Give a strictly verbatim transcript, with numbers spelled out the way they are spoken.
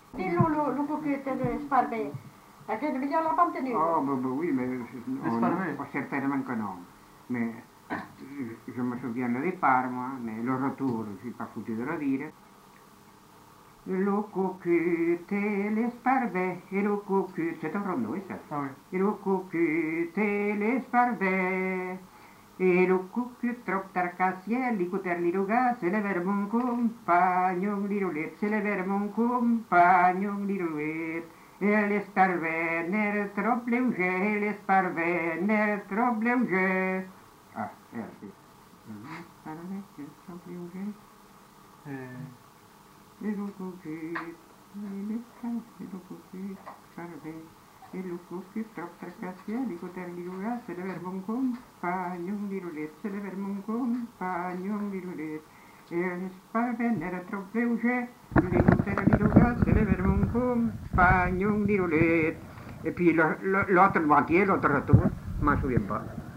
Dis le, le, le coquet de l'esparvé. À quel moment la pantenne? Oh, bah, bah oui, mais on, on, certainement que non. Mais je, je me souviens le départ, moi, mais le retour, je ne suis pas foutu de le dire. Le coquet et l'esparvé, et le coquet, c'est un rondouille ça. Ah oui. Et le coquet et l'esparvé. E lo cucchiu trop tarcassiel, li cuterli ruga, se le vermo un compagno di roulette, se le vermo un compagno di roulette. E le sparvener trop léger, e le sparvener trop léger. Ah, è sì. Le sparvener trop léger. E lo cucchiu, e le sparvener, e lo cucchiu, sparvener. E lo cucchiu trop tarcassiel, li cuterli ruga, se le vermo un compagno di roulette, se le vermo un compagno di roulette. E le sparvener trop léger, li cuterli ruga, se le vermo un compagno di roulette. Et puis l'autre moitié, l'autre retour, je m'en souviens pas.